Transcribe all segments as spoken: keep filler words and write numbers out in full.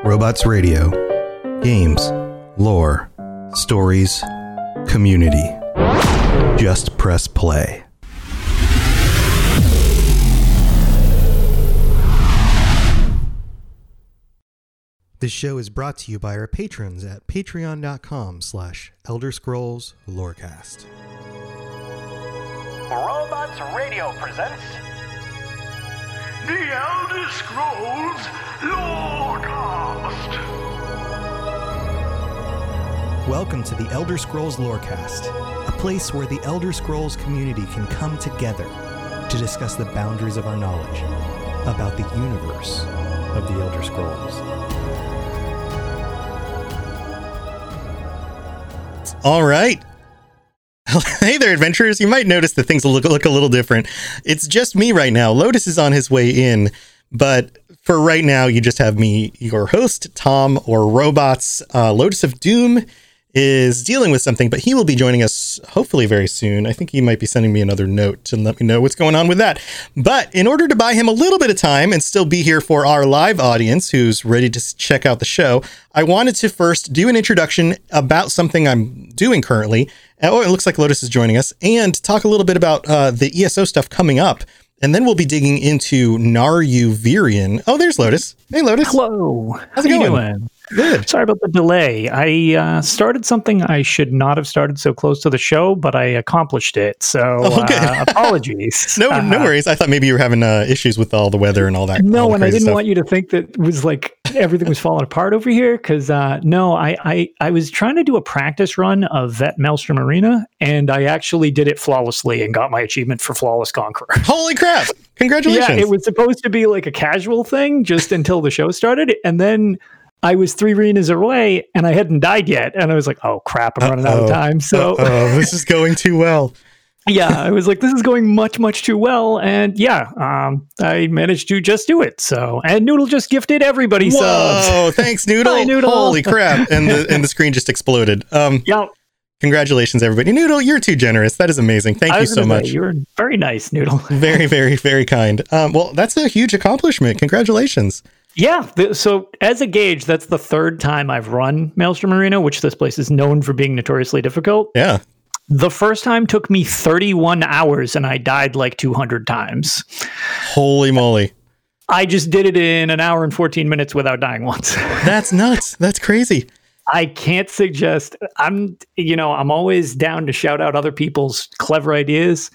Robots Radio. Games, lore, stories, community. Just press play. This show is brought to you by our patrons at patreon.com slash Elder Scrolls Lorecast. Robots Radio presents The Elder Scrolls Lorecast. Welcome to the Elder Scrolls Lorecast, a place where the Elder Scrolls community can come together to discuss the boundaries of our knowledge about the universe of the Elder Scrolls. All right. Hey there, adventurers. You might notice that things look, look a little different. It's just me right now. Lotus is on his way in, but for right now, you just have me, your host, Tom, or Robots. Uh, Lotus of Doom is dealing with something, but he will be joining us hopefully very soon. I think he might be sending me another note to let me know what's going on with that. But in order to buy him a little bit of time and still be here for our live audience who's ready to check out the show, I wanted to first do an introduction about something I'm doing currently. Oh, it looks like Lotus is joining us, and talk a little bit about uh, the E S O stuff coming up. And then we'll be digging into Naruvirian. Oh, there's Lotus. Hey, Lotus. Hello. How's it How going? you doing? Good. Sorry about the delay. I uh, started something I should not have started so close to the show, but I accomplished it. So Okay. uh, apologies. No, uh, no worries. I thought maybe you were having uh, issues with all the weather and all that. all No, the and I crazy didn't stuff. want you to think that it was like everything was falling apart over here. Because uh, no, I, I I was trying to do a practice run of Vet Maelstrom Arena, and I actually did it flawlessly and got my achievement for Flawless Conqueror. Holy crap! Congratulations. Yeah, it was supposed to be like a casual thing just until the show started, and then I was three arenas away, and I hadn't died yet, and I was like, "Oh crap, I'm running out of time." So, oh, this is going too well. yeah, I was like, "This is going much, much too well," and yeah, um, I managed to just do it. So, and Noodle just gifted everybody subs. Whoa! Thanks, Noodle. Hi, Noodle. Holy crap! And the and the screen just exploded. Um, Yeah, congratulations, everybody. Noodle, you're too generous. That is amazing. Thank I you was so gonna much. say, you were very nice, Noodle. Very, very, very kind. Um, well, that's a huge accomplishment. Congratulations. Yeah, th- so as a gauge, that's the third time I've run Maelstrom Arena, which this place is known for being notoriously difficult. Yeah. The first time took me thirty-one hours, and I died like two hundred times. Holy moly. I just did it in an hour and fourteen minutes without dying once. That's nuts. That's crazy. I can't suggest, I'm, you know, I'm always down to shout out other people's clever ideas.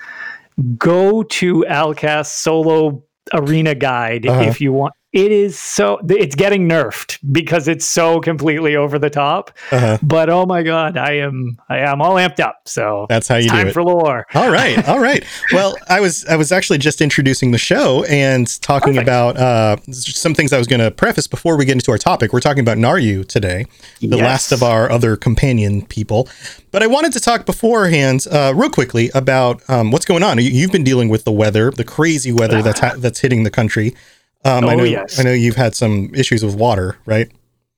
Go to Alcast Solo Arena Guide Uh-huh. if you want. It is so, it's getting nerfed because it's so completely over the top. Uh-huh. But oh my God, I am, I am all amped up. So That's how you it's do time it. for lore. All right. All right. Well, I was I was actually just introducing the show and talking Perfect. about uh, some things I was going to preface before we get into our topic. We're talking about Naryu today, the Yes. last of our other companion people. But I wanted to talk beforehand, uh, real quickly, about um, what's going on. You, you've been dealing with the weather, the crazy weather that's ha- that's hitting the country. Um, I Oh, know. yes. I know you've had some issues with water, right?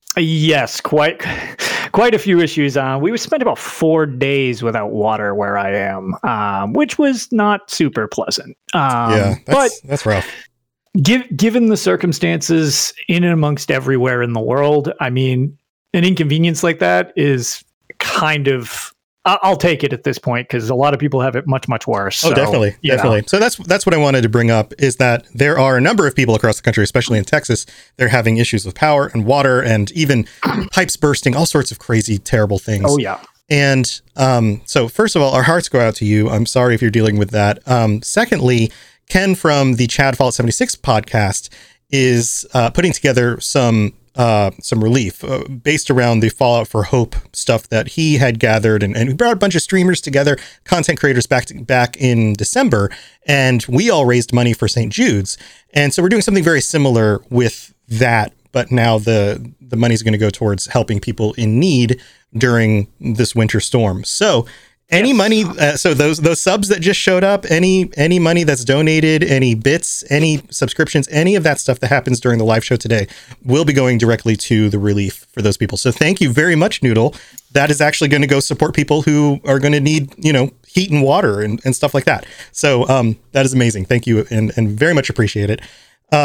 Yes, quite quite a few issues. Uh, we spent about four days without water where I am, um, which was not super pleasant. Um, yeah, but that's, that's rough. give, given the circumstances in and amongst everywhere in the world, I mean, an inconvenience like that is kind of, I- I'll take it at this point because a lot of people have it much, much worse. Oh, So, definitely, you know. definitely. So that's that's what I wanted to bring up is that there are a number of people across the country, especially in Texas, they're having issues with power and water and even pipes bursting, all sorts of crazy, terrible things. Oh, yeah. And um, so, first of all, our hearts go out to you. I'm sorry if you're dealing with that. Um, secondly, Ken from the Chad Fallout seventy-six podcast is uh, putting together some uh, some relief uh, based around the Fallout for Hope stuff that he had gathered, and, and we brought a bunch of streamers together, content creators back to, back in December, and we all raised money for Saint Jude's. And so we're doing something very similar with that, but now the the money's going to go towards helping people in need during this winter storm. So any Yes. money, uh, so those those subs that just showed up, any any money that's donated, any bits, any subscriptions, any of that stuff that happens during the live show today will be going directly to the relief for those people. So thank you very much, Noodle. That is actually going to go support people who are going to need, you know, heat and water and, and stuff like that. So um, that is amazing. Thank you, and, and very much appreciate it. Um,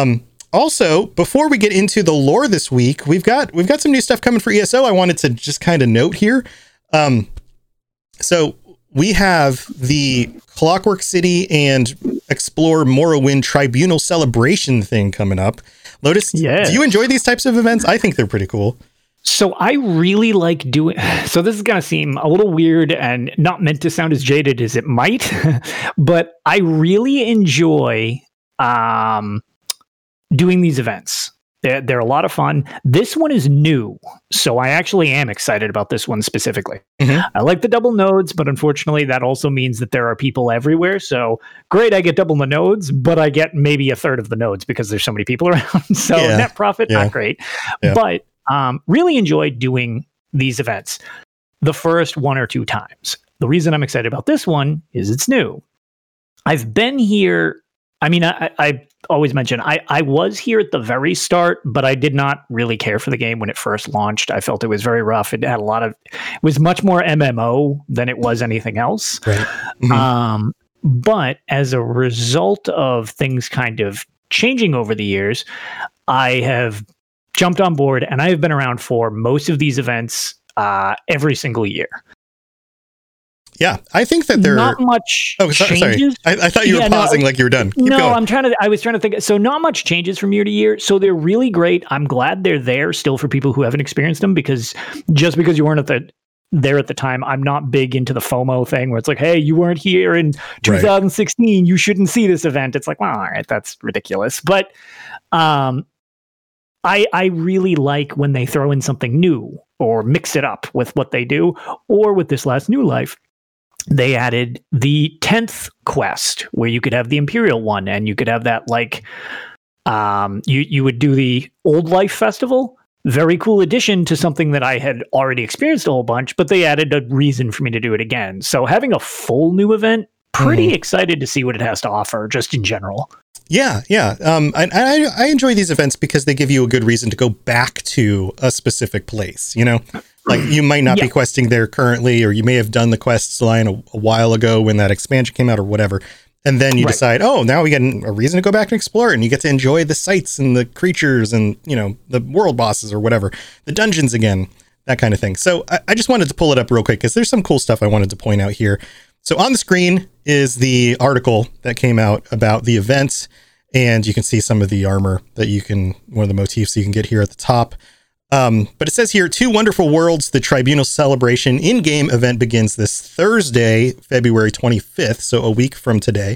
also, before we get into the lore this week, we've got we've got some new stuff coming for E S O. I wanted to just kind of note here. Um, so we have the Clockwork City and Explore Morrowind Tribunal Celebration thing coming up. Lotus, yes. Do you enjoy these types of events? I think they're pretty cool. So I really like doing, so this is going to seem a little weird and not meant to sound as jaded as it might, but I really enjoy um, doing these events. They're, they're a lot of fun. This one is new, so I actually am excited about this one specifically. Mm-hmm. I like the double nodes, but unfortunately that also means that there are people everywhere. So great, I get double the nodes, but I get maybe a third of the nodes because there's so many people around. So yeah. net profit, yeah. not great. Yeah. But um, really enjoyed doing these events the first one or two times. The reason I'm excited about this one is it's new. I've been here. I mean, I, I always mention I, I was here at the very start, but I did not really care for the game when it first launched. I felt it was very rough. It had a lot of, it was much more M M O than it was anything else. Right. Mm-hmm. Um, but as a result of things kind of changing over the years, I have jumped on board and I have been around for most of these events uh, every single year. Yeah, I think that there not much oh, sorry, changes. Sorry. I, I thought you yeah, were pausing no, like you were done. Keep no, going. I'm trying to. I was trying to think. So not much changes from year to year. So they're really great. I'm glad they're there still for people who haven't experienced them, because just because you weren't at the there at the time, I'm not big into the FOMO thing where it's like, hey, you weren't here in two thousand sixteen, right. You shouldn't see this event. It's like, well, all right, that's ridiculous. But um, I I really like when they throw in something new or mix it up with what they do, or with this last New Life. They added the tenth quest where you could have the Imperial one, and you could have that like um, you you would do the Old Life Festival. Very cool addition to something that I had already experienced a whole bunch, but they added a reason for me to do it again. So having a full new event, pretty mm-hmm. excited to see what it has to offer just in general. Yeah, yeah. Um, I, I I enjoy these events because they give you a good reason to go back to a specific place, you know? Like you might not yeah. be questing there currently, or you may have done the quest line a, a while ago when that expansion came out or whatever. And then you right. decide, oh, now we get a reason to go back and explore it, and you get to enjoy the sights and the creatures and, you know, the world bosses or whatever, the dungeons again, that kind of thing. So I, I just wanted to pull it up real quick because there's some cool stuff I wanted to point out here. So on the screen is the article that came out about the event, and you can see some of the armor that you can, one of the motifs you can get here at the top. Um, but it says here, Two Wonderful Worlds, the Tribunal Celebration in-game event begins this Thursday, February twenty-fifth, so a week from today,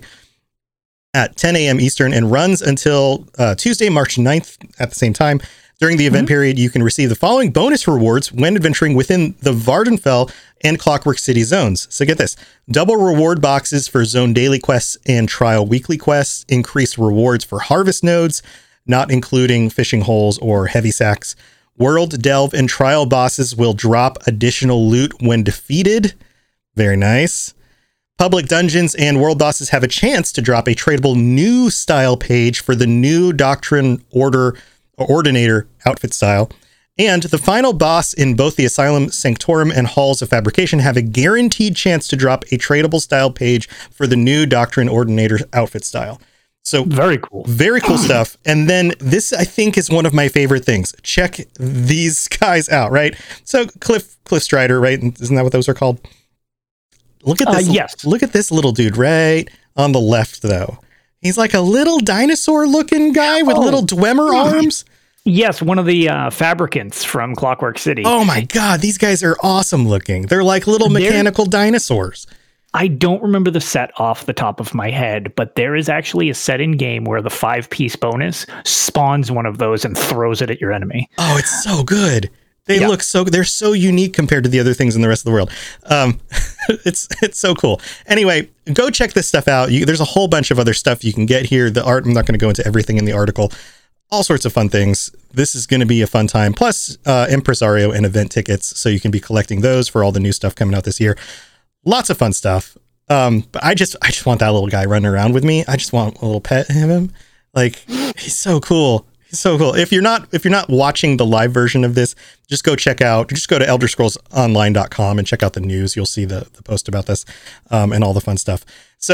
at ten a.m. Eastern, and runs until uh, Tuesday, March ninth at the same time. During the event mm-hmm. period, you can receive the following bonus rewards when adventuring within the Vardenfell and Clockwork City zones. So get this: double reward boxes for zone daily quests and trial weekly quests, increased rewards for harvest nodes, not including fishing holes or heavy sacks. World, Delve, and Trial bosses will drop additional loot when defeated. Very nice. Public dungeons and world bosses have a chance to drop a tradable new style page for the new Doctrine Order or Ordinator outfit style. And the final boss in both the Asylum Sanctorum and Halls of Fabrication have a guaranteed chance to drop a tradable style page for the new Doctrine Ordinator outfit style. So very cool, very cool stuff. And then this, I think, is one of my favorite things. Check these guys out, right? So Cliff, Cliff Strider, right? Isn't that what those are called? Look at this. Uh, yes. Look at this little dude right on the left, though. He's like a little dinosaur looking guy with oh. little Dwemer arms. Yes, one of the uh, fabricants from Clockwork City. Oh my God, these guys are awesome looking. They're like little mechanical They're- dinosaurs. I don't remember the set off the top of my head, but there is actually a set in game where the five piece bonus spawns one of those and throws it at your enemy. Oh, it's so good. They yeah. look so, they're so unique compared to the other things in the rest of the world. Um, it's, it's so cool. Anyway, go check this stuff out. You, there's a whole bunch of other stuff you can get here. The art, I'm not going to go into everything in the article, all sorts of fun things. This is going to be a fun time. Plus uh, Impresario and event tickets. So you can be collecting those for all the new stuff coming out this year. Lots of fun stuff. Um, but I just, I just want that little guy running around with me. I just want a little pet of him. Like, he's so cool. He's so cool. If you're not, if you're not watching the live version of this, just go check out, just go to elder scrolls online dot com and check out the news. You'll see the, the post about this, um, and all the fun stuff. So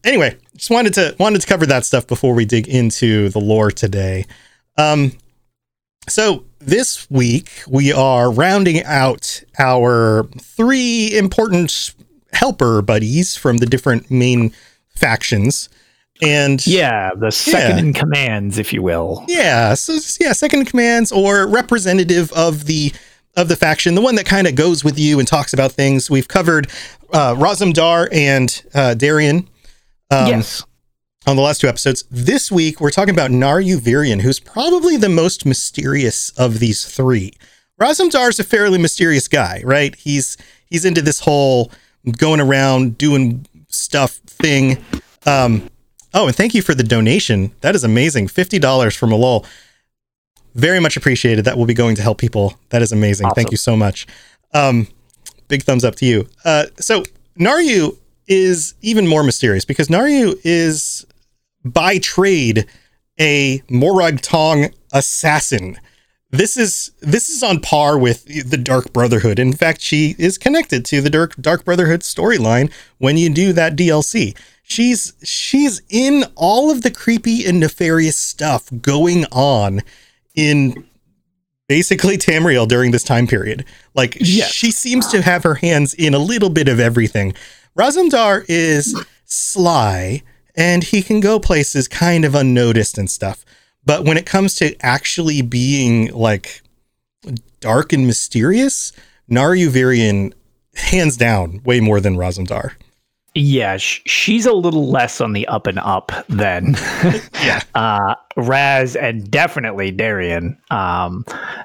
anyway, just wanted to wanted to cover that stuff before we dig into the lore today. Um, so this week we are rounding out our three important helper buddies from the different main factions. And yeah, the second yeah. in commands, if you will. Yeah, so yeah, second in commands or representative of the of the faction, the one that kind of goes with you and talks about things. We've covered uh, Razumdar and uh, Darian um, yes. on the last two episodes. This week, we're talking about Naryu Virion, who's probably the most mysterious of these three. Razumdar's a fairly mysterious guy, right? He's he's into this whole going around doing stuff thing. Um, oh, and thank you for the donation. That is amazing. fifty dollars from Malol. Very much appreciated. That will be going to help people. That is amazing. Awesome. Thank you so much. Um, big thumbs up to you. Uh, so Naryu is even more mysterious because Naryu is by trade a Morag Tong assassin. This is this is on par with the Dark Brotherhood. In fact, she is connected to the Dark Dark Brotherhood storyline when you do that D L C. She's she's in all of the creepy and nefarious stuff going on in basically Tamriel during this time period. Like, yes. She seems to have her hands in a little bit of everything. Razumdar is sly, and he can go places kind of unnoticed and stuff. But when it comes to actually being, like, dark and mysterious, Naryu Virion, hands down, way more than Razumdar. Yeah, sh- she's a little less on the up and up than yeah. uh, Raz and definitely Darian. Um,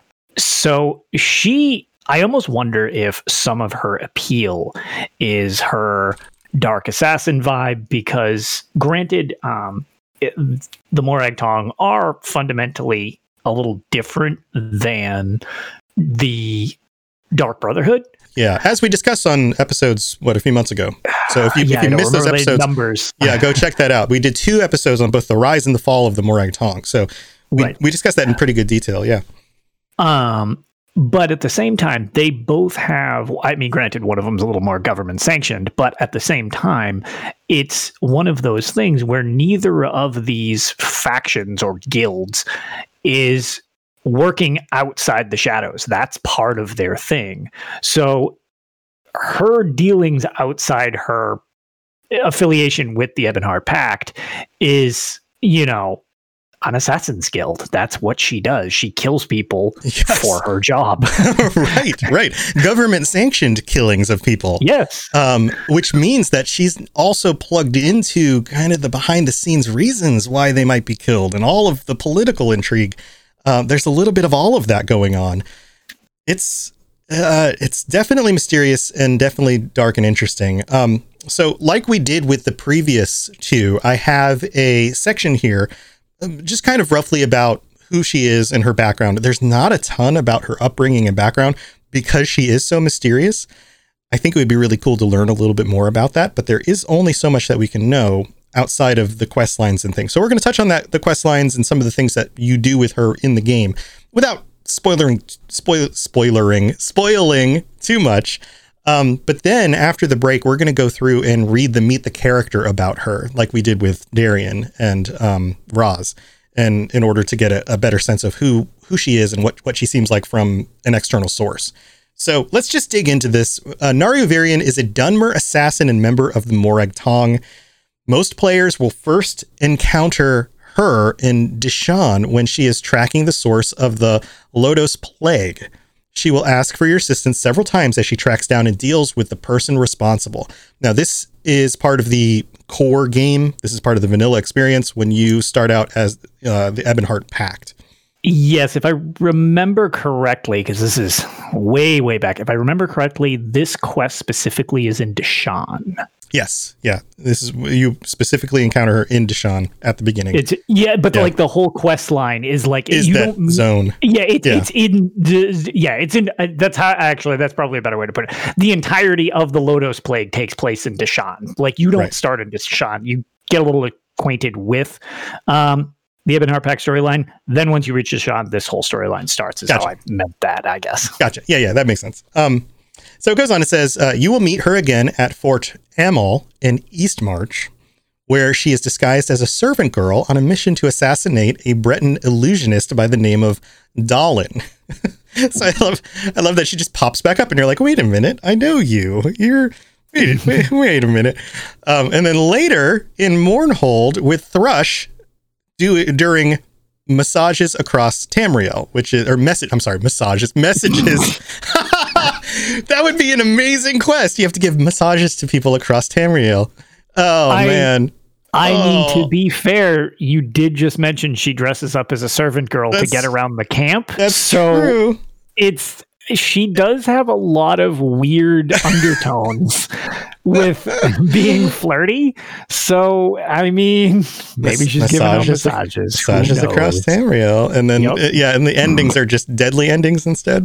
so she, I almost wonder if some of her appeal is her dark assassin vibe, because granted, um, it, the Morag Tong are fundamentally a little different than the Dark Brotherhood. Yeah, as we discussed on episodes, what, a few months ago. So if you, yeah, if you missed those episodes, numbers. yeah, go check that out. We did two episodes on both the rise and the fall of the Morag Tong. So we, right. we discussed that in pretty good detail. Yeah. Um, but at the same time, they both have, I mean, granted, one of them's a little more government sanctioned, but at the same time, it's one of those things where neither of these factions or guilds is working outside the shadows. That's part of their thing. So her dealings outside her affiliation with the Ebonheart Pact is, you know, an assassin's guild. That's what she does. She kills people yes. for her job. right, right. Government sanctioned killings of people. Yes. Um, which means that she's also plugged into kind of the behind the scenes reasons why they might be killed and all of the political intrigue. Uh, there's a little bit of all of that going on. It's uh, it's definitely mysterious and definitely dark and interesting. Um, so like we did with the previous two, I have a section here um, just kind of roughly about who she is and her background. There's not a ton about her upbringing and background because she is so mysterious. I think it would be really cool to learn a little bit more about that, but there is only so much that we can know outside of the quest lines and things. So we're going to touch on that, the quest lines and some of the things that you do with her in the game without spoiling, spoil, spoilering, spoiling too much. Um, but then after the break, we're going to go through and read the meet the character about her, like we did with Darian and um, Raz, and in order to get a, a better sense of who, who she is and what, what she seems like from an external source. So let's just dig into this. Uh, Naryu Virion is a Dunmer assassin and member of the Morag Tong. Most players will first encounter her in Deshaan when she is tracking the source of the Lodos Plague. She will ask for your assistance several times as she tracks down and deals with the person responsible. Now, this is part of the core game. This is part of the vanilla experience when you start out as uh, the Ebonheart Pact. Yes, if I remember correctly, because this is way, way back. If I remember correctly, this quest specifically is in Deshaan. Yes, yeah. This is you specifically encounter her in Deshaan at the beginning. It's yeah, but yeah. like the whole quest line is like is you that don't, zone. Yeah, it, yeah, it's in the yeah, it's in. Uh, that's how actually that's probably a better way to put it. The entirety of the Lodos Plague takes place in Deshaan. Like you don't right. start in Deshaan. You get a little acquainted with um, the Ebonheart Pact storyline. Then once you reach Deshaan, this whole storyline starts. Is gotcha. how I meant that, I guess. Gotcha. Yeah, yeah, that makes sense. Um. So it goes on, it says, uh, you will meet her again at Fort Amal in Eastmarch where she is disguised as a servant girl on a mission to assassinate a Breton illusionist by the name of Dalin. So I love, I love that she just pops back up, and you're like, wait a minute, I know you. You're wait, wait, wait a minute. Um, and then later in Mournhold with Thrush, do during massages across Tamriel, which is or message. I'm sorry, massages, messages. That would be an amazing quest. You have to give massages to people across Tamriel. Oh I, man. I oh. mean, to be fair, you did just mention she dresses up as a servant girl That's, to get around the camp. That's so true. It's she does have a lot of weird undertones with being flirty. So I mean, maybe she's giving out massages. Massages across Tamriel, and then yep. uh, yeah, and the endings are just deadly endings instead.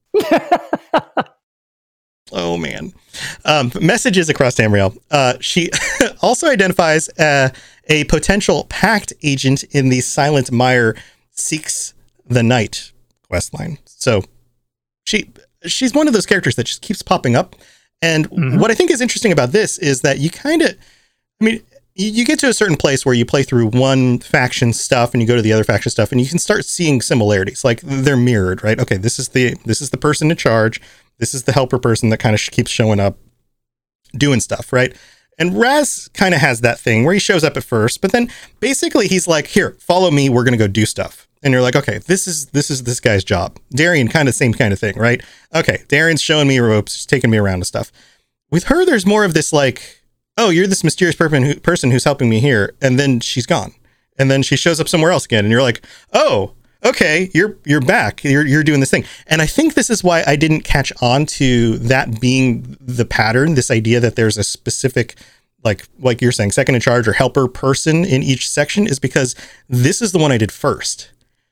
Oh man. Um, messages across Tamriel. Uh, she also identifies uh, a potential pact agent in the Silent Mire Seeks the Night questline. So she she's one of those characters that just keeps popping up. And mm-hmm. what I think is interesting about this is that you kind of, I mean, you, you get to a certain place where you play through one faction stuff and you go to the other faction stuff, and you can start seeing similarities. Like they're mirrored, right? Okay, this is the this is the person in charge. This is the helper person that kind of sh- keeps showing up, doing stuff, right? And Raz kind of has that thing where he shows up at first, but then basically he's like, here, follow me. We're going to go do stuff. And you're like, okay, this is this is this guy's job. Darian, kind of same kind of thing, right? Okay, Darian's showing me ropes, taking me around and stuff. With her, there's more of this like, oh, you're this mysterious person, who, person who's helping me here. And then she's gone. And then she shows up somewhere else again. And you're like, oh, okay, you're you're back. You're you're doing this thing. And I think this is why I didn't catch on to that being the pattern, this idea that there's a specific, like like you're saying, second in charge or helper person in each section, is because this is the one I did first.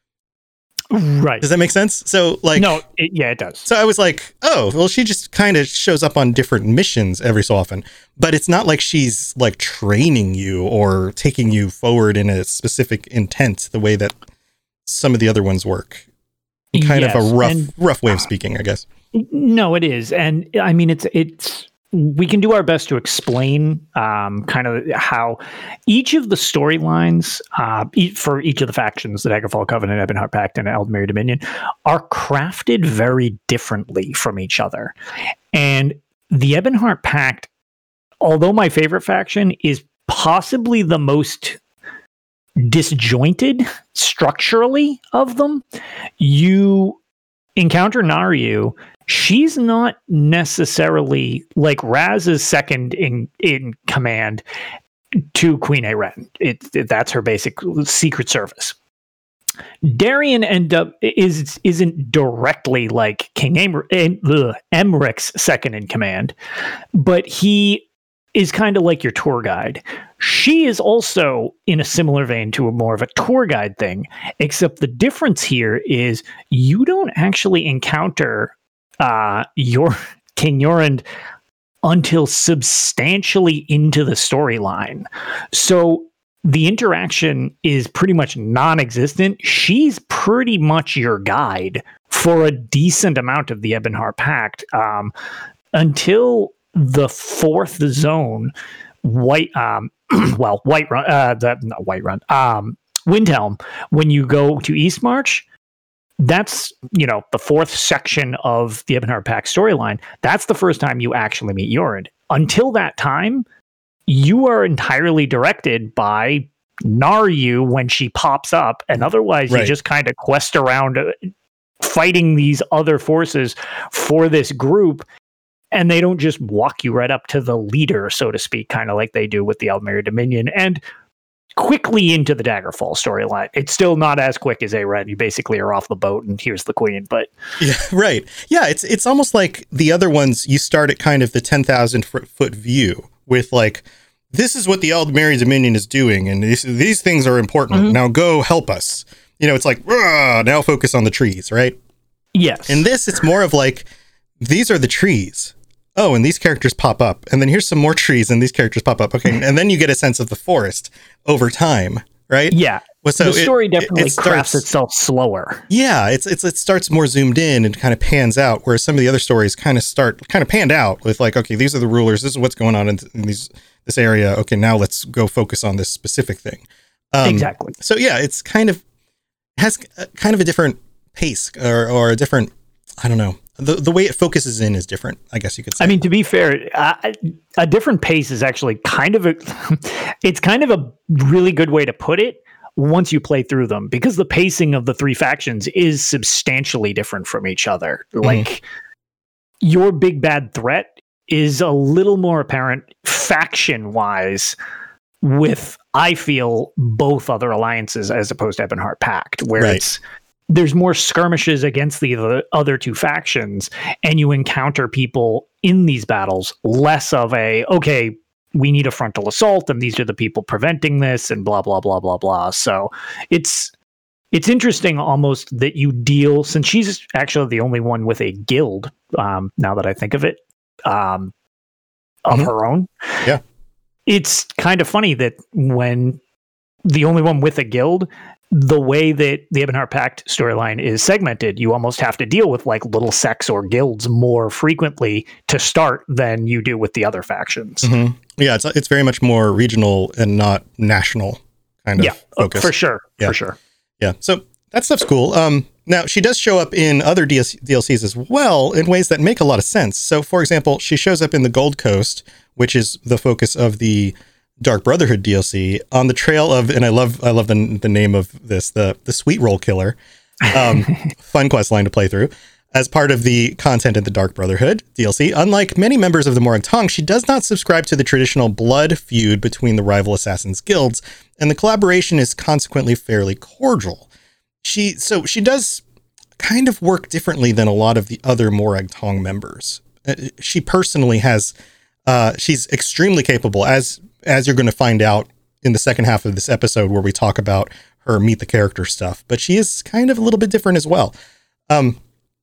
Right. Does that make sense? So like, no, it, yeah, it does. So I was like, oh, well, she just kind of shows up on different missions every so often, but it's not like she's like training you or taking you forward in a specific intent the way that some of the other ones work. Kind yes, of a rough, and, rough way of speaking, I guess. No, it is. And I mean, it's, it's, we can do our best to explain um, kind of how each of the storylines uh, e- for each of the factions, the Daggerfall Covenant, Ebonheart Pact, and Aldmeri Dominion, are crafted very differently from each other. And the Ebonheart Pact, although my favorite faction, is possibly the most disjointed structurally of them. You encounter Naryu. She's not necessarily like Raz is second in, in command to Queen Ayrenn. It, it that's her basic secret service. Darian end up is isn't directly like King Emer, uh, Emmeric's second in command, but he is kind of like your tour guide. She is also in a similar vein to a more of a tour guide thing, except the difference here is you don't actually encounter uh, your King Yorund until substantially into the storyline. So the interaction is pretty much non-existent. She's pretty much your guide for a decent amount of the Ebonheart Pact um, until the fourth zone, White, um, well, Whiterun, uh, the, not Whiterun, um, Windhelm. When you go to Eastmarch, that's, you know, the fourth section of the Ebonheart Pact storyline. That's the first time you actually meet Yorund. Until that time, you are entirely directed by Naryu when she pops up, and otherwise right. you just kind of quest around uh, fighting these other forces for this group. And they don't just walk you right up to the leader, so to speak, kind of like they do with the Aldmeri Dominion, and quickly into the Daggerfall storyline. It's still not as quick as Ayrenn. You basically are off the boat, and here's the queen. But yeah, right, yeah, it's it's almost like the other ones. You start at kind of the ten thousand foot view with like, this is what the Aldmeri Dominion is doing, and these these things are important. Mm-hmm. Now go help us. You know, it's like now focus on the trees, right? Yes. In this, it's more of like, these are the trees. Oh, and these characters pop up, and then here's some more trees, and these characters pop up. Okay, and then you get a sense of the forest over time, right? Yeah, Well, so the it- story it- definitely it starts- crafts itself slower. Yeah, it's it's it starts more zoomed in and kind of pans out, whereas some of the other stories kind of start kind of panned out with like, okay, these are the rulers, this is what's going on in, in these this area. Okay, now let's go focus on this specific thing. Um, Exactly. So yeah, it's kind of has a, kind of a different pace or or a different, I don't know, the the way it focuses in is different, I guess you could say. I mean, to be fair, uh, a different pace is actually kind of a, it's kind of a really good way to put it once you play through them, because the pacing of the three factions is substantially different from each other. Mm-hmm. Like your big bad threat is a little more apparent faction wise with, I feel, both other alliances as opposed to Ebonheart Pact, where Right. it's there's more skirmishes against the other- other two factions, and you encounter people in these battles less of a, okay, we need a frontal assault and these are the people preventing this and blah, blah, blah, blah, blah. So it's it's interesting almost that you deal, since she's actually the only one with a guild, um, now that I think of it, um, of Mhm. her own. Yeah. It's kind of funny that when the only one with a guild, the way that the Ebonheart Pact storyline is segmented, you almost have to deal with like little sects or guilds more frequently to start than you do with the other factions. Mhm. Yeah, it's it's very much more regional and not national kind of Yeah, uh, focus. for sure. Yeah. For sure. Yeah, so that stuff's cool. Um, now, she does show up in other D L C, D L Cs as well in ways that make a lot of sense. So, for example, she shows up in the Gold Coast, which is the focus of the Dark Brotherhood D L C, on the trail of, and I love I love the the name of this, the the Sweet Roll Killer. Um, fun quest line to play through. As part of the content in the Dark Brotherhood D L C, unlike many members of the Morag Tong, she does not subscribe to the traditional blood feud between the rival assassins guilds, and the collaboration is consequently fairly cordial. She so she does kind of work differently than a lot of the other Morag Tong members. Uh, She personally has, uh, she's extremely capable, as as you're going to find out in the second half of this episode where we talk about her meet the character stuff. But she is kind of a little bit different as well. Um,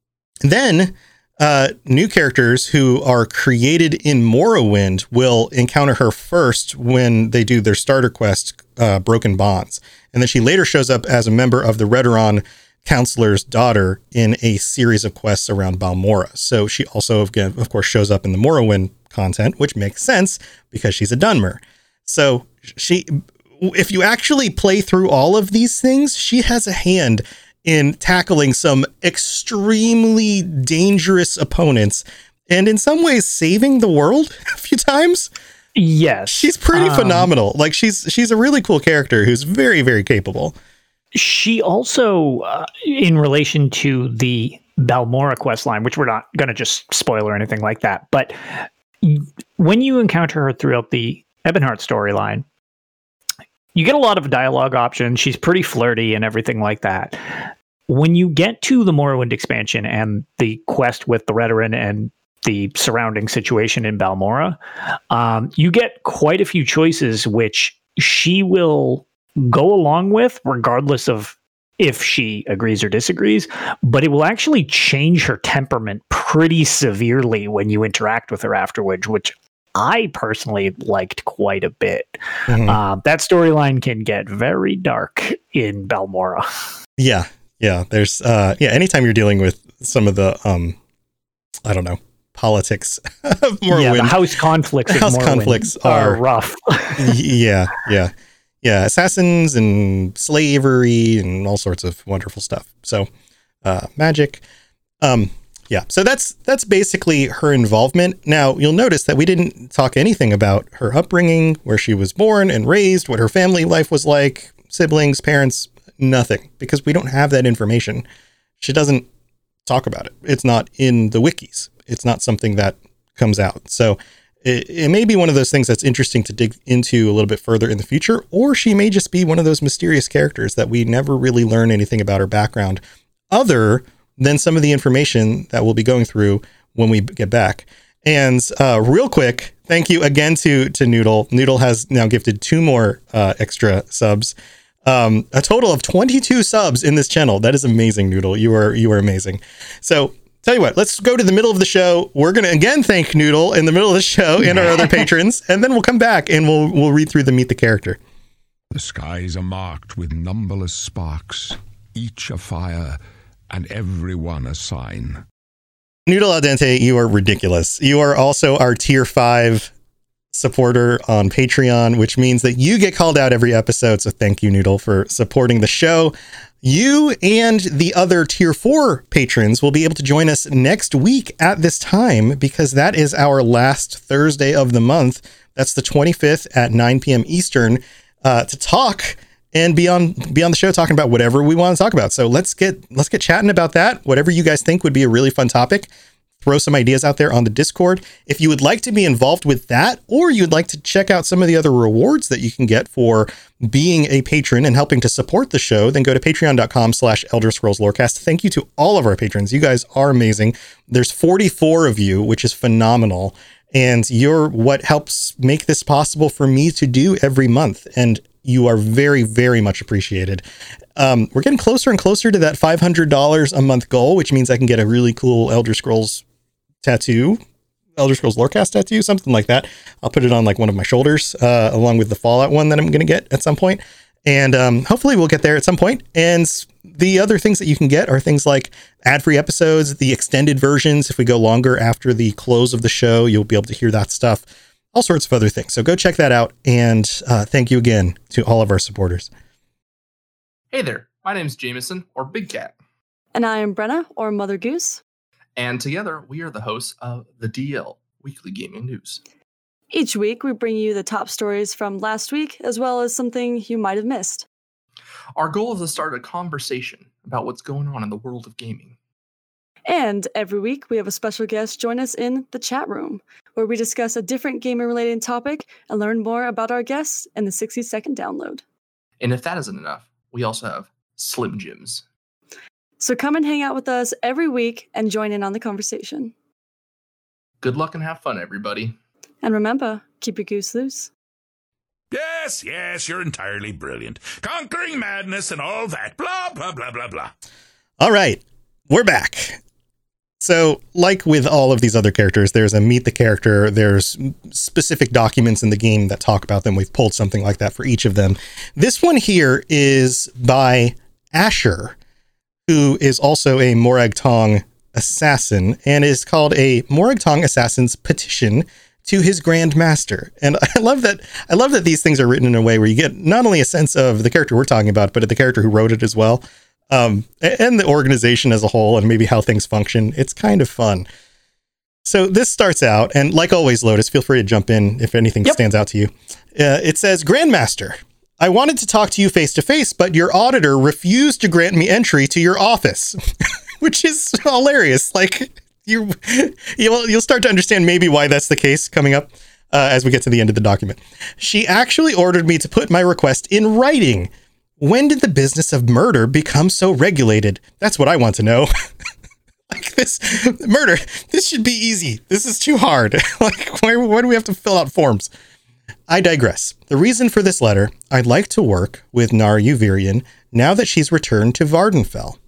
then uh, new characters who are created in Morrowind will encounter her first when they do their starter quest, uh, Broken Bonds. And then she later shows up as a member of the Redoran Counselor's daughter in a series of quests around Balmora. So she also, again, of course, shows up in the Morrowind content, which makes sense because she's a Dunmer. So she, if you actually play through all of these things, she has a hand in tackling some extremely dangerous opponents and in some ways saving the world a few times. Yes. She's pretty Um, phenomenal. Like she's she's a really cool character who's very, very capable. She also, uh, in relation to the Balmora quest line, which we're not going to just spoil or anything like that, but y- when you encounter her throughout the Ebonheart storyline, you get a lot of dialogue options. She's pretty flirty and everything like that. When you get to the Morrowind expansion and the quest with the Redoran and the surrounding situation in Balmora, um, you get quite a few choices which she will go along with regardless of if she agrees or disagrees, but it will actually change her temperament pretty severely when you interact with her afterwards, which I personally liked quite a bit. Mhm. Uh, that storyline can get very dark in Balmora. Yeah. Yeah. There's uh yeah, anytime you're dealing with some of the um I don't know, politics of Morrowind. Yeah, the house conflicts of House Morrowind conflicts are, are- rough. Y- yeah, yeah. Yeah, assassins and slavery and all sorts of wonderful stuff. So, uh magic. Um yeah, so that's that's basically her involvement. Now, you'll notice that we didn't talk anything about her upbringing, where she was born and raised, what her family life was like, siblings, parents, nothing, because we don't have that information. She doesn't talk about it. It's not in the wikis. It's not something that comes out. So it, it may be one of those things that's interesting to dig into a little bit further in the future, or she may just be one of those mysterious characters that we never really learn anything about her background other than some of the information that we'll be going through when we get back. And uh, real quick, thank you again to to Noodle. Noodle has now gifted two more uh, extra subs. Um, a total of twenty-two subs in this channel. That is amazing, Noodle. You are you are amazing. So tell you what, let's go to the middle of the show. We're gonna again thank Noodle in the middle of the show and our other patrons, and then we'll come back and we'll we'll read through the meet the character. The skies are marked with numberless sparks, each a fire, and every one a sign. Noodle Al Dente, you are ridiculous. You are also our tier five supporter on Patreon, which means that you get called out every episode. So thank you, Noodle, for supporting the show. You and the other tier four patrons will be able to join us next week at this time, because that is our last Thursday of the month. That's the twenty-fifth at nine p.m. Eastern, uh, to talk and be on, be on the show talking about whatever we want to talk about. So let's get, let's get chatting about that. Whatever you guys think would be a really fun topic. Throw some ideas out there on the Discord. If you would like to be involved with that, or you'd like to check out some of the other rewards that you can get for being a patron and helping to support the show, then go to patreon.com slash Elder Scrolls Lorecast. Thank you to all of our patrons. You guys are amazing. There's forty-four of you, which is phenomenal. And you're what helps make this possible for me to do every month. And you are very, very much appreciated. Um, we're getting closer and closer to that five hundred dollars a month goal, which means I can get a really cool Elder Scrolls tattoo, Elder Scrolls Lorecast tattoo, something like that. I'll put it on like one of my shoulders, uh, along with the Fallout one that I'm going to get at some point. And um, hopefully we'll get there at some point. And the other things that you can get are things like ad-free episodes, the extended versions. If we go longer after the close of the show, you'll be able to hear that stuff, all sorts of other things. So go check that out. And uh, thank you again to all of our supporters. Hey there, my name's Jameson, or Big Cat. And I am Brenna, or Mother Goose. And together, we are the hosts of the D L, Weekly Gaming News. Each week, we bring you the top stories from last week, as well as something you might have missed. Our goal is to start a conversation about what's going on in the world of gaming. And every week, we have a special guest join us in the chat room, where we discuss a different gaming-related topic and learn more about our guests in the sixty-second download. And if that isn't enough, we also have Slim Jims. So come and hang out with us every week and join in on the conversation. Good luck and have fun, everybody. And remember, keep your goose loose. Yes, yes, you're entirely brilliant. Conquering madness and all that. Blah, blah, blah, blah, blah. All right, we're back. So like with all of these other characters, there's a meet the character. There's specific documents in the game that talk about them. We've pulled something like that for each of them. This one here is by Asher, who is also a Morag Tong assassin, and is called a Morag Tong Assassin's Petition to his Grand Master. And I love that I love that these things are written in a way where you get not only a sense of the character we're talking about, but the character who wrote it as well, um, and the organization as a whole, and maybe how things function. It's kind of fun. So this starts out, and like always, Lotus, feel free to jump in if anything yep. stands out to you. Uh, it says, Grandmaster, I wanted to talk to you face to face, but your auditor refused to grant me entry to your office, which is hilarious. Like you, you'll, you'll start to understand maybe why that's the case coming up uh, as we get to the end of the document. She actually ordered me to put my request in writing. When did the business of murder become so regulated? That's what I want to know. Like this murder, this should be easy. This is too hard. Like, why, why do we have to fill out forms? I digress. The reason for this letter, I'd like to work with Naryu Virion now that she's returned to Vardenfell.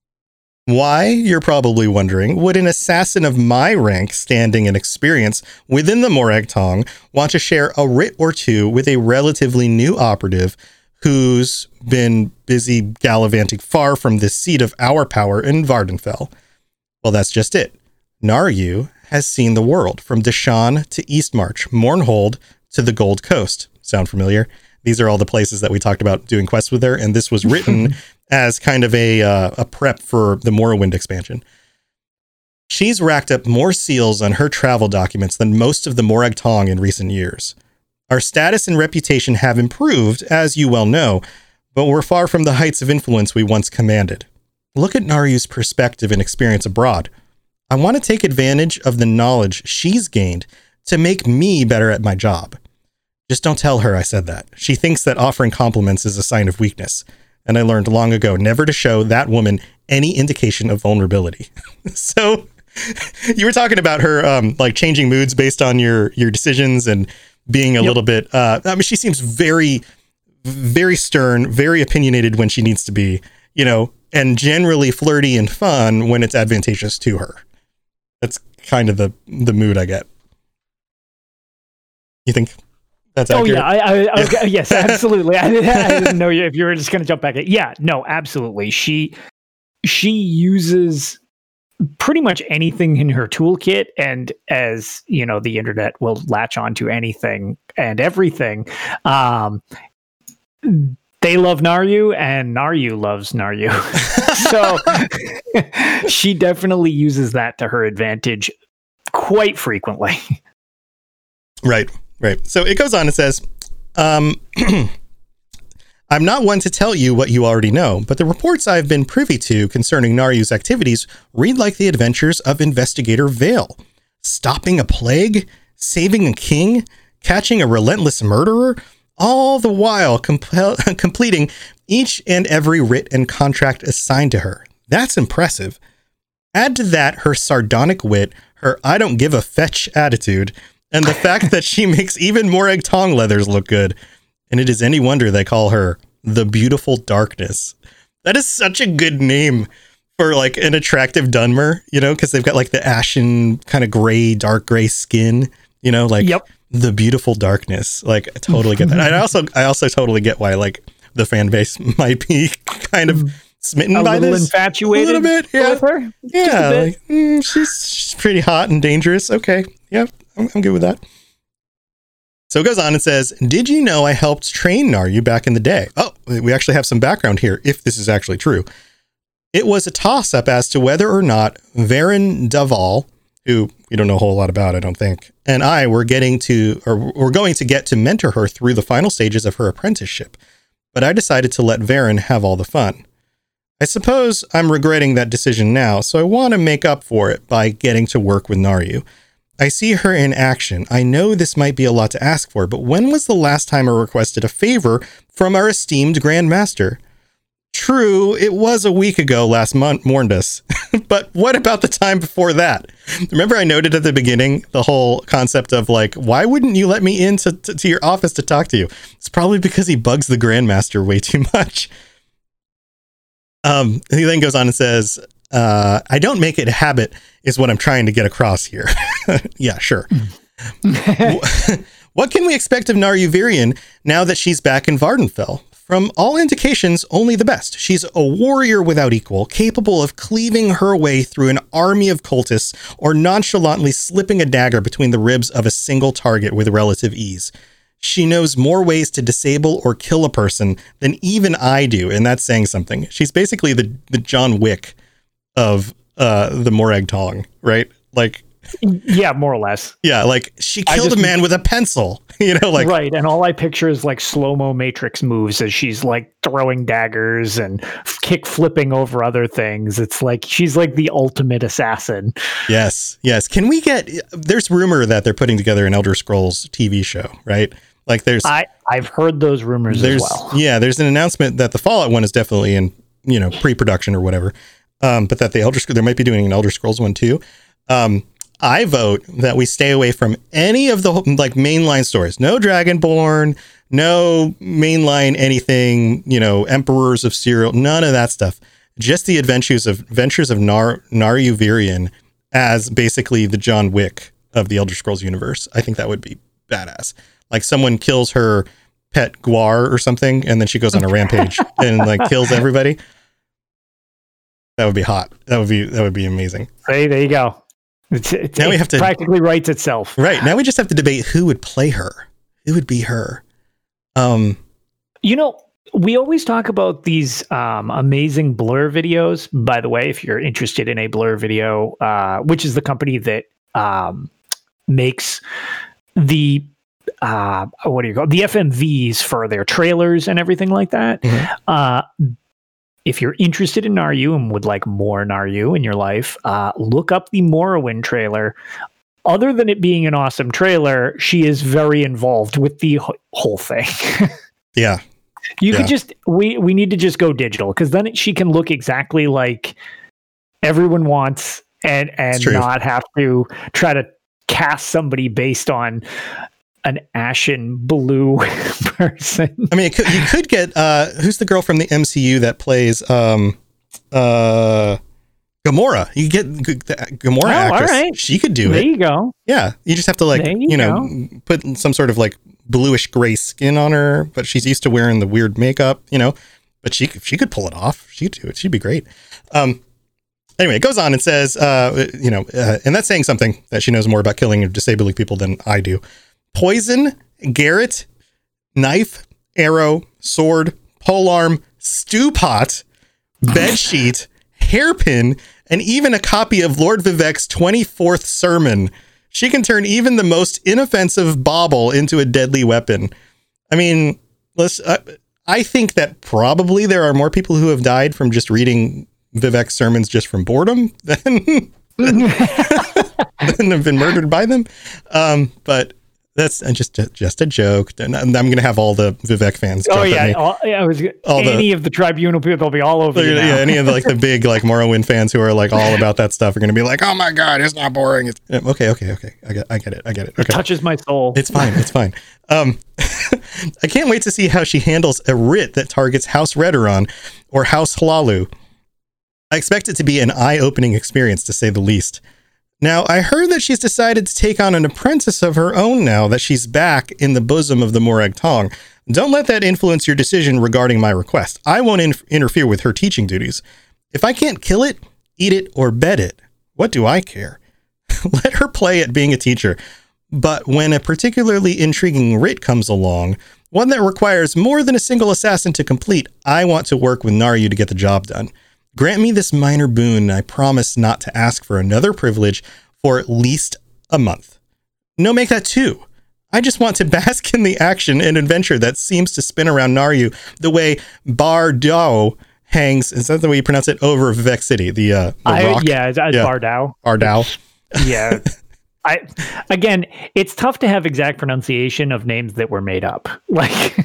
Why, you're probably wondering, would an assassin of my rank, standing, and experience within the Morag Tong want to share a writ or two with a relatively new operative who's been busy gallivanting far from the seat of our power in Vardenfell? Well, that's just it. Naryu has seen the world, from Deshaan to Eastmarch, Mournhold to the Gold Coast. Sound familiar? These are all the places that we talked about doing quests with her, and this was written as kind of a uh, a prep for the Morrowind expansion. She's racked up more seals on her travel documents than most of the Morag Tong in recent years. Our status and reputation have improved, as you well know, but we're far from the heights of influence we once commanded. Look at Naryu's perspective and experience abroad. I want to take advantage of the knowledge she's gained to make me better at my job. Just don't tell her I said that. She thinks that offering compliments is a sign of weakness. And I learned long ago never to show that woman any indication of vulnerability. So you were talking about her um, like changing moods based on your, your decisions and being a yep. little bit, uh, I mean, she seems very, very stern, very opinionated when she needs to be, you know, and generally flirty and fun when it's advantageous to her. That's kind of the, the mood I get. You think That's Oh accurate. yeah, I, I, okay, yes, absolutely. I, I didn't know you if you were just going to jump back in. Yeah, no, absolutely. She she uses pretty much anything in her toolkit, and as you know, the internet will latch onto anything and everything. Um, they love Naryu, and Naryu loves Naryu. So she definitely uses that to her advantage quite frequently. Right, right. So it goes on and says, um, I'm not one to tell you what you already know, but the reports I've been privy to concerning Naryu's activities read like the adventures of Investigator Vale. Stopping a plague, saving a king, catching a relentless murderer, all the while compel- completing each and every writ and contract assigned to her. That's impressive. Add to that her sardonic wit, her I don't give a fetch attitude, and the fact that she makes even Morag Tong leathers look good. And it is any wonder they call her the Beautiful Darkness. That is such a good name for like an attractive Dunmer, you know, because they've got like the ashen kind of gray, dark gray skin, you know, like Yep. the Beautiful Darkness. Like I totally get that. I also, I also totally get why like the fan base might be kind of smitten A by little this. infatuated a little bit, yeah. with her. Just a Yeah, bit. like, mm, she's, she's pretty hot and dangerous. Okay, yeah, I'm, I'm good with that. So it goes on and says, did you know I helped train Naryu back in the day? Oh, we actually have some background here, if this is actually true. It was a toss-up as to whether or not Varen Daval, who we don't know a whole lot about, I don't think, and I were getting to, or were going to get to mentor her through the final stages of her apprenticeship. But I decided to let Varen have all the fun. I suppose I'm regretting that decision now, so I want to make up for it by getting to work with Naryu. I see her in action. I know this might be a lot to ask for, but when was the last time I requested a favor from our esteemed Grand Master? True, it was a week ago last month, Morndus. But what about the time before that? Remember I noted at the beginning the whole concept of like, why wouldn't you let me into to, to your office to talk to you? It's probably because he bugs the Grand Master way too much. Um, he then goes on and says, uh, I don't make it a habit is what I'm trying to get across here. Yeah, sure. What can we expect of Naryu Virion now that she's back in Vardenfell? From all indications, only the best. She's a warrior without equal, capable of cleaving her way through an army of cultists or nonchalantly slipping a dagger between the ribs of a single target with relative ease. She knows more ways to disable or kill a person than even I do, and that's saying something. She's basically the, the John Wick of uh, the Morag Tong, right? Like, Yeah, more or less. yeah, like she I killed just- a man with a pencil, you know, like, Right, and all I picture is like slow-mo Matrix moves as she's like throwing daggers and f- kick flipping over other things. It's like she's like the ultimate assassin. yes, yes. Can we get, there's rumor that they're putting together an Elder Scrolls T V show, right? Like there's, I I've heard those rumors there's, as well. yeah, there's an announcement that the Fallout one is definitely in, you know, pre-production or whatever. Um, but that the Elder Scrolls, they might be doing an Elder Scrolls one too. Um, I vote that we stay away from any of the like mainline stories. No Dragonborn, no mainline anything, you know, Emperors of Cyril, none of that stuff. Just the adventures of adventures of Nar Naryu Virion as basically the John Wick of the Elder Scrolls universe. I think that would be badass. Like someone kills her pet Guar or something, and then she goes on a rampage and like kills everybody. That would be hot. That would be that would be amazing. Hey, there you go. It's, it's, Now we it have to- practically writes itself. Right. Now we just have to debate who would play her. Who would be her? Um, You know, we always talk about these um, amazing Blur videos. By the way, if you're interested in a Blur video, uh, which is the company that um, makes the uh, what do you call it? the F M Vs for their trailers and everything like that. Mhm. Uh, if you're interested in Naryu and would like more Naryu in your life, uh, look up the Morrowind trailer. Other than it being an awesome trailer, she is very involved with the wh- whole thing. yeah. You Yeah. could just we we need to just go digital because then she can look exactly like everyone wants and and It's true. not have to try to cast somebody based on an ashen blue person. I mean, it could, you could get, uh, who's the girl from the M C U that plays, um, uh, Gamora? You get G- the Gamora Oh, all actress. right. She could do There it. you go. Yeah. You just have to like, There you you know, put some sort of like bluish gray skin on her, but she's used to wearing the weird makeup, you know. But she she could pull it off. She'd do it. She'd be great. Um, anyway, it goes on and says, uh, you know, uh, and that's saying something that she knows more about killing or disabling people than I do. Poison, Garrett, knife, arrow, sword, polearm, stew pot, bedsheet, hairpin, and even a copy of Lord Vivek's twenty-fourth sermon. She can turn even the most inoffensive bauble into a deadly weapon. I mean, let's. Uh, I think that probably there are more people who have died from just reading Vivek's sermons just from boredom than, than, than have been murdered by them. Um, but that's just just a joke. And I'm going to have all the Vivek fans. Oh yeah, all, yeah, I was all any the, of the tribunal people. They'll be all over. You yeah, now. any of the, like the big like Morrowind fans who are like all about that stuff are going to be like, oh my god, it's not boring. It's, okay, okay, okay. I get, I get it. I get it. Okay. It touches my soul. It's fine. It's fine. Um, I can't wait to see how she handles a writ that targets House Redoran or House Hlalu. I expect it to be an eye-opening experience, to say the least. Now, I heard that she's decided to take on an apprentice of her own now that she's back in the bosom of the Morag Tong. Don't let that influence your decision regarding my request. I won't in- interfere with her teaching duties. If I can't kill it, eat it, or bed it, what do I care? Let her play at being a teacher. But when a particularly intriguing writ comes along, one that requires more than a single assassin to complete, I want to work with Naryu to get the job done. Grant me this minor boon, and I promise not to ask for another privilege for at least a month. No, make that two. I just want to bask in the action and adventure that seems to spin around Naryu the way Bardao hangs, is that the way you pronounce it, over Vivek City, the, uh, the I, rock? Yeah, it's, it's yeah. Bardao. Bardao. Yeah. I again, it's tough to have exact pronunciation of names that were made up. Like,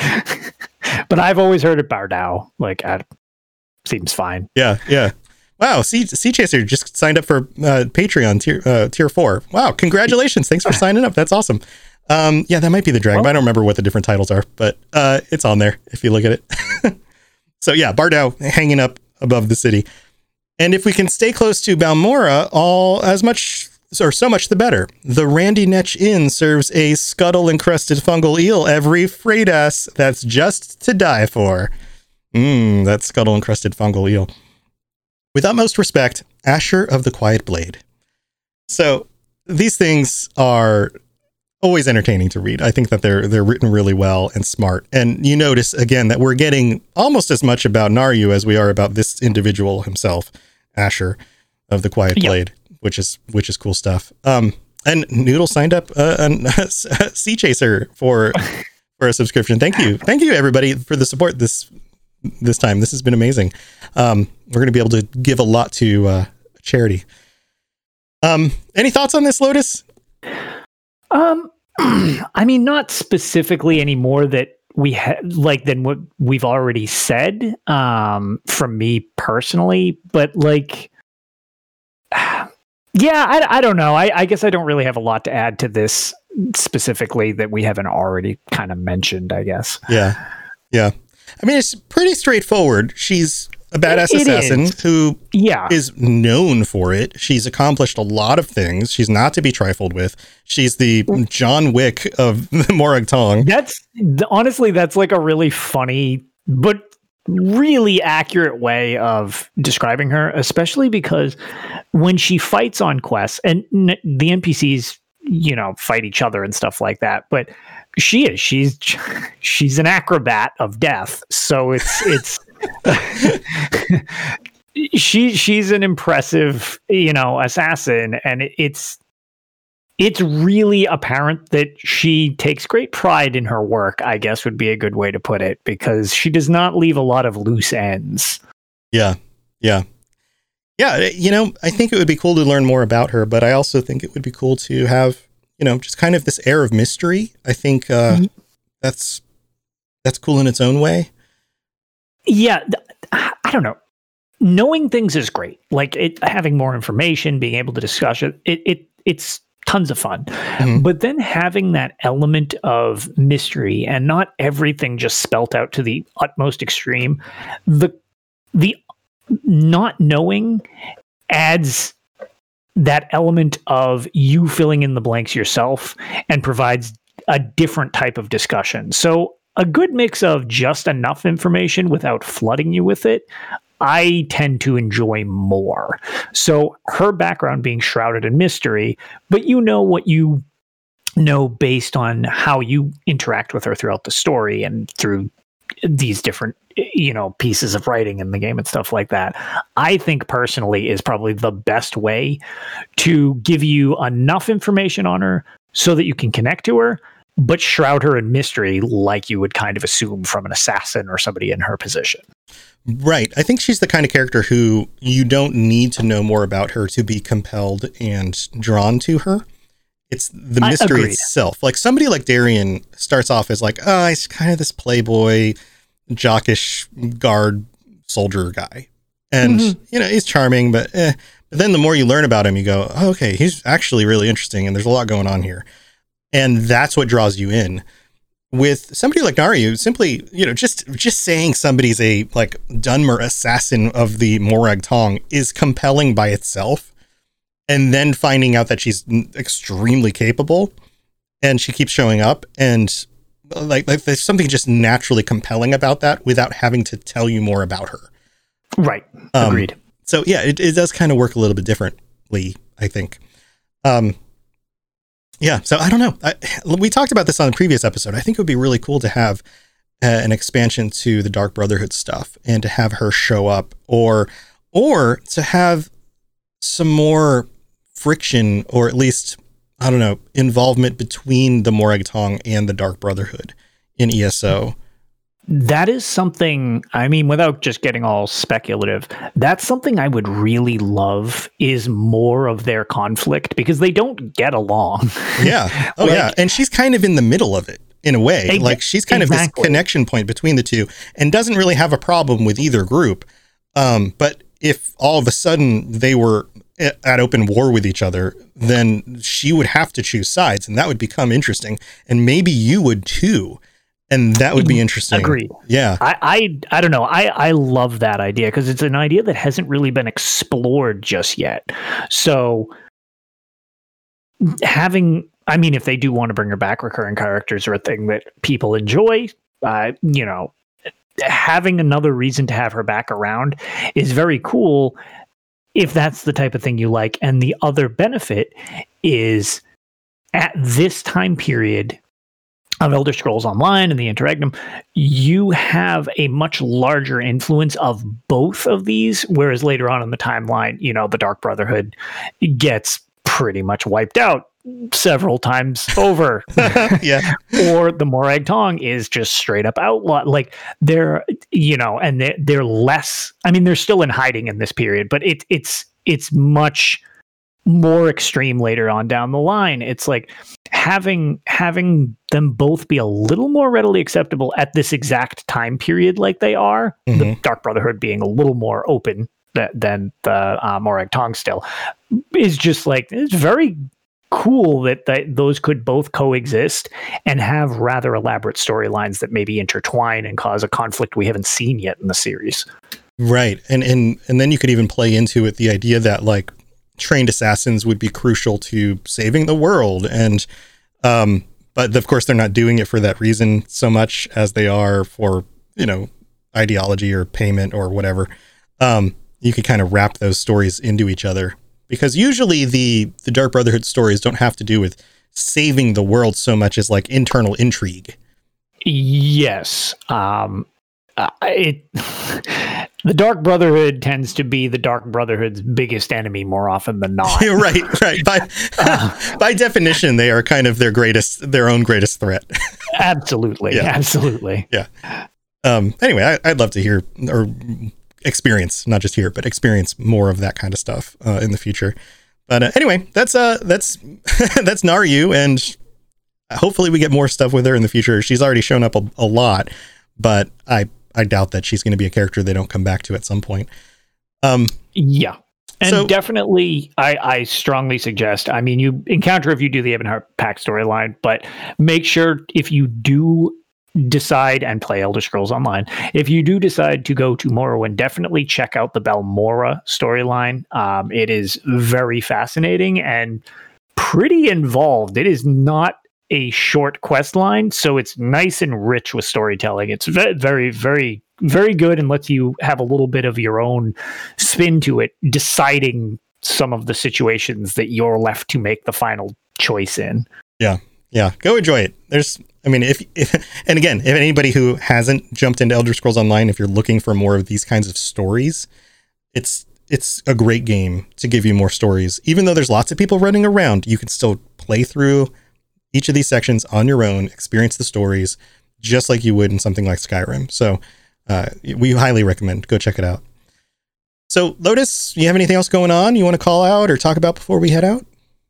but I've always heard it Bardao. Like, I, seems fine. Yeah, yeah. Wow, Sea, sea Chaser just signed up for uh, Patreon tier uh, tier four. Wow, congratulations! Thanks for signing up. That's awesome. Um, yeah, that might be the dragon. Well, I don't remember what the different titles are, but uh, it's on there if you look at it. So yeah, Bardao hanging up above the city, and if we can stay close to Balmora, all as much. Or so much the better. The Randy Netch Inn serves a scuttle-encrusted fungal eel every freight ass that's just to die for. Mmm, that scuttle-encrusted fungal eel. With utmost respect, Asher of the Quiet Blade. So, these things are always entertaining to read. I think that they're they're written really well and smart. And you notice, again, that we're getting almost as much about Naryu as we are about this individual himself, Asher of the Quiet Blade. Yep. Which is which is cool stuff. Um, and Noodle signed up uh, a Sea Chaser for for a subscription. Thank you, thank you everybody for the support this this time. This has been amazing. Um, we're going to be able to give a lot to uh, charity. Um, any thoughts on this, Lotus? Um, I mean, not specifically any more that we had like than what we've already said. Um, from me personally, but like. Yeah, I, I don't know. I, I guess I don't really have a lot to add to this specifically that we haven't already kind of mentioned, I guess. Yeah. Yeah. I mean, it's pretty straightforward. She's a badass it assassin is. who yeah. is known for it. She's accomplished a lot of things. She's not to be trifled with. She's the John Wick of the Morag Tong. That's honestly, that's like a really funny, but really accurate way of describing her, especially because when she fights on quests and n- the N P Cs, you know, fight each other and stuff like that, but she is, she's, she's an acrobat of death. So it's, it's, she, she's an impressive, you know, assassin, and it's, it's really apparent that she takes great pride in her work, I guess would be a good way to put it, because she does not leave a lot of loose ends. Yeah. Yeah. Yeah. You know, I think it would be cool to learn more about her, but I also think it would be cool to have, you know, just kind of this air of mystery. I think uh, mm-hmm. that's, that's cool in its own way. Yeah. I don't know. Knowing things is great. Like it, having more information, being able to discuss it, it, it it's, tons of fun. Mm-hmm. But then having that element of mystery and not everything just spelt out to the utmost extreme, the the not knowing adds that element of you filling in the blanks yourself and provides a different type of discussion. So a good mix of just enough information without flooding you with it, I tend to enjoy more. So her background being shrouded in mystery, but you know what you know based on how you interact with her throughout the story and through these different, you know, pieces of writing in the game and stuff like that, I think personally is probably the best way to give you enough information on her so that you can connect to her, but shroud her in mystery like you would kind of assume from an assassin or somebody in her position. Right. I think she's the kind of character who you don't need to know more about her to be compelled and drawn to her. It's the mystery itself. Like somebody like Darian starts off as like, oh, he's kind of this playboy, jockish guard soldier guy. And, mm-hmm. you know, he's charming, but, eh. But then the more you learn about him, you go, oh, okay, he's actually really interesting and there's a lot going on here. And that's what draws you in. With somebody like Naryu, simply, you know, just just saying somebody's a like Dunmer assassin of the Morag Tong is compelling by itself. And then finding out that she's extremely capable and she keeps showing up and like, like there's something just naturally compelling about that without having to tell you more about her. Right. Um, Agreed. So yeah, it, it does kind of work a little bit differently, I think. Um, yeah. So I don't know. I, we talked about this on a previous episode. I think it would be really cool to have uh, an expansion to the Dark Brotherhood stuff and to have her show up or, or to have some more friction, or at least, I don't know, involvement between the Morag Tong and the Dark Brotherhood in E S O. That is something, I mean, without just getting all speculative, that's something I would really love is more of their conflict because they don't get along. Yeah. Oh, like, yeah. And she's kind of in the middle of it in a way. Ex- like she's kind exactly. of this connection point between the two and doesn't really have a problem with either group. Um, but if all of a sudden they were at open war with each other, then she would have to choose sides and that would become interesting. And maybe you would too. And that would be interesting. Agreed. Yeah. I, I, I don't know. I, I love that idea because it's an idea that hasn't really been explored just yet. So having, I mean, if they do want to bring her back, recurring characters are a thing that people enjoy, uh, you know, having another reason to have her back around is very cool if that's the type of thing you like. And the other benefit is at this time period of Elder Scrolls Online and the Interregnum, you have a much larger influence of both of these, whereas later on in the timeline, you know, the Dark Brotherhood gets pretty much wiped out several times over. Yeah. Or the Morag Tong is just straight up outlaw. Like they're, you know, and they're, they're less, I mean, they're still in hiding in this period, but it, it's, it's much more extreme later on down the line. It's like having, having them both be a little more readily acceptable at this exact time period like they are, mm-hmm. the Dark Brotherhood being a little more open th- than the uh, Morag Tong still, is just like, it's very cool that, that those could both coexist and have rather elaborate storylines that maybe intertwine and cause a conflict we haven't seen yet in the series. Right. And and and then you could even play into it the idea that like trained assassins would be crucial to saving the world. And um but of course they're not doing it for that reason so much as they are for, you know, ideology or payment or whatever. Um you could kind of wrap those stories into each other. Because usually the, the Dark Brotherhood stories don't have to do with saving the world so much as like internal intrigue. Yes. Um, uh, it, the Dark Brotherhood tends to be the Dark Brotherhood's biggest enemy more often than not. Right, right. By, uh, by definition, they are kind of their greatest, their own greatest threat. Absolutely. Yeah. Absolutely. Yeah. Um, anyway, I, I'd love to hear or experience, not just hear, but experience more of that kind of stuff uh, in the future. But uh, anyway, that's uh, that's that's Naryu, and hopefully we get more stuff with her in the future. She's already shown up a, a lot, but I I doubt that she's going to be a character they don't come back to at some point. Um, yeah, and so, definitely, I, I strongly suggest. I mean, you encounter if you do the Ebonheart Pact storyline, but make sure if you do decide and play Elder Scrolls Online, if you do decide to go to Morrowind, definitely check out the Balmora storyline. Um, it is very fascinating and pretty involved. It is not a short quest line, so it's nice and rich with storytelling. It's ve- very, very, very good and lets you have a little bit of your own spin to it, deciding some of the situations that you're left to make the final choice in. Yeah, yeah, go enjoy it. There's, I mean, if, if and again, if anybody who hasn't jumped into Elder Scrolls Online, if you're looking for more of these kinds of stories, it's it's a great game to give you more stories. Even though there's lots of people running around, you can still play through each of these sections on your own, experience the stories just like you would in something like Skyrim. So uh, we highly recommend. Go check it out. So Lotus, you have anything else going on you want to call out or talk about before we head out?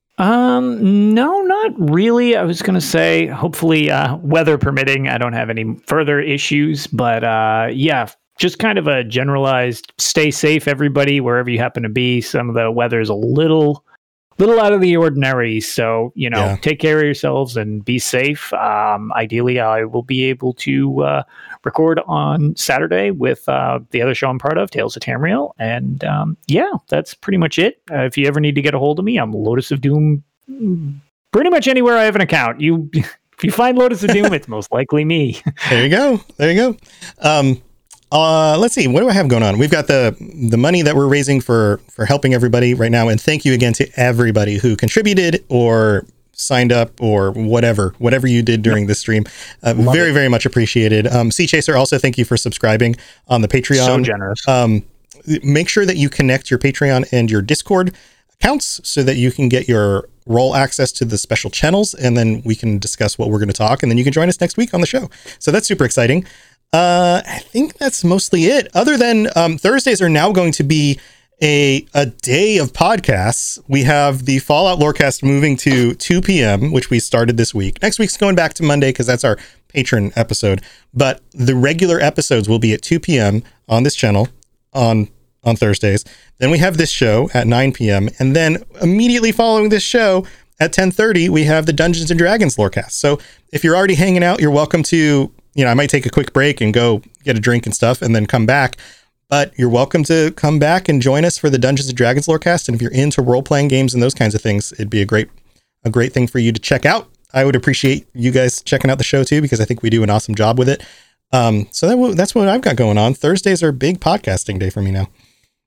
Um, no, not really. I was going to say, hopefully, uh, weather permitting, I don't have any further issues, but uh, yeah, just kind of a generalized stay safe, everybody, wherever you happen to be. Some of the weather is a little little out of the ordinary. So, you know, yeah. take care of yourselves and be safe. Um, ideally, I will be able to uh, record on Saturday with uh, the other show I'm part of, Tales of Tamriel. And um, yeah, that's pretty much it. Uh, if you ever need to get a hold of me, I'm Lotus of Doom pretty much anywhere I have an account. You, if you find Lotus of Doom, it's most likely me. There you go. There you go. Um, Uh, let's see. What do I have going on? We've got the the money that we're raising for for helping everybody right now, and thank you again to everybody who contributed or signed up or whatever whatever you did during this stream. Uh, very it. very much appreciated. Um, Sea Chaser, also thank you for subscribing on the Patreon. So generous. Um, make sure that you connect your Patreon and your Discord accounts so that you can get your role access to the special channels, and then we can discuss what we're going to talk, and then you can join us next week on the show. So that's super exciting. Uh, I think that's mostly it. Other than um, Thursdays are now going to be a a day of podcasts. We have the Fallout Lorecast moving to two p.m., which we started this week. Next week's going back to Monday because that's our patron episode. But the regular episodes will be at two p.m. on this channel on on Thursdays. Then we have this show at nine p.m. And then immediately following this show at ten thirty, we have the Dungeons and Dragons Lorecast. So if you're already hanging out, you're welcome to... You know, I might take a quick break and go get a drink and stuff and then come back, but you're welcome to come back and join us for the Dungeons and Dragons Lorecast. And if you're into role-playing games and those kinds of things, it'd be a great, a great thing for you to check out. I would appreciate you guys checking out the show too, because I think we do an awesome job with it. Um, so that w- that's what I've got going on. Thursdays are a big podcasting day for me now.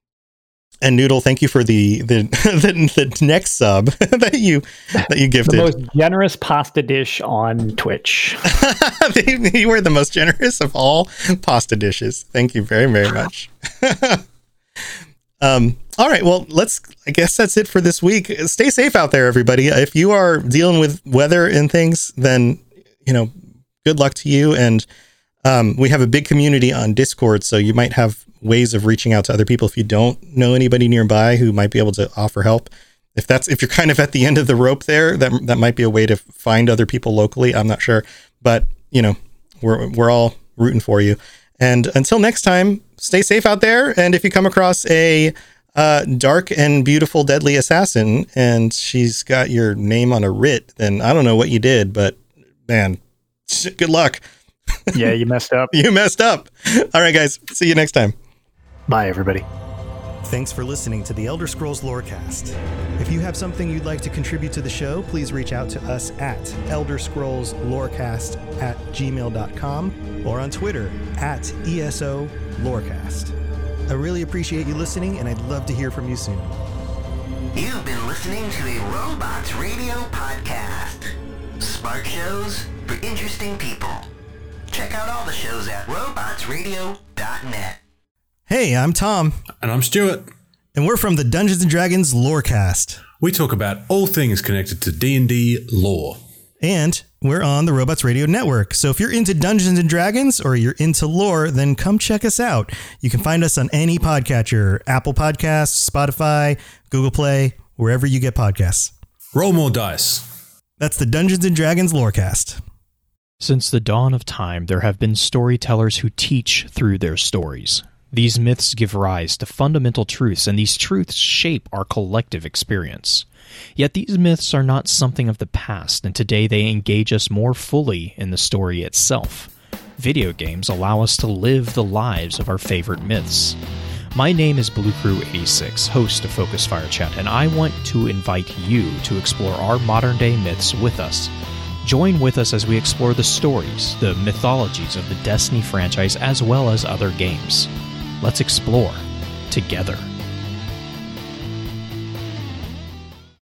And Noodle, thank you for the the the, the next sub that you that you gifted. The most generous pasta dish on Twitch. You were the most generous of all pasta dishes. Thank you very very much. um. All right. Well, let's. I guess that's it for this week. Stay safe out there, everybody. If you are dealing with weather and things, then you know, good luck to you. And um, we have a big community on Discord, so you might have ways of reaching out to other people if you don't know anybody nearby who might be able to offer help. If that's if you're kind of at the end of the rope there, that that might be a way to find other people locally. I'm not sure, but you know, we're we're all rooting for you. And until next time, stay safe out there. And if you come across a uh, dark and beautiful deadly assassin and she's got your name on a writ, then I don't know what you did, but man, good luck. Yeah, you messed up. You messed up. All right, guys. See you next time. Bye, everybody. Thanks for listening to the Elder Scrolls Lorecast. If you have something you'd like to contribute to the show, please reach out to us at Elder Scrolls Lorecast at gmail dot com or on Twitter at E S O Lorecast. I really appreciate you listening, and I'd love to hear from you soon. You've been listening to a Robots Radio podcast. Smart shows for interesting people. Check out all the shows at robots radio dot net. Hey, I'm Tom. And I'm Stuart. And we're from the Dungeons and Dragons Lorecast. We talk about all things connected to D and D lore. And we're on the Robots Radio Network. So if you're into Dungeons and Dragons or you're into lore, then come check us out. You can find us on any podcatcher, Apple Podcasts, Spotify, Google Play, wherever you get podcasts. Roll more dice. That's the Dungeons and Dragons Lorecast. Since the dawn of time, there have been storytellers who teach through their stories. These myths give rise to fundamental truths, and these truths shape our collective experience. Yet these myths are not something of the past, and today they engage us more fully in the story itself. Video games allow us to live the lives of our favorite myths. My name is Blue Crew eighty-six, host of Focus Fire Chat, and I want to invite you to explore our modern-day myths with us. Join with us as we explore the stories, the mythologies of the Destiny franchise, as well as other games. Let's explore together.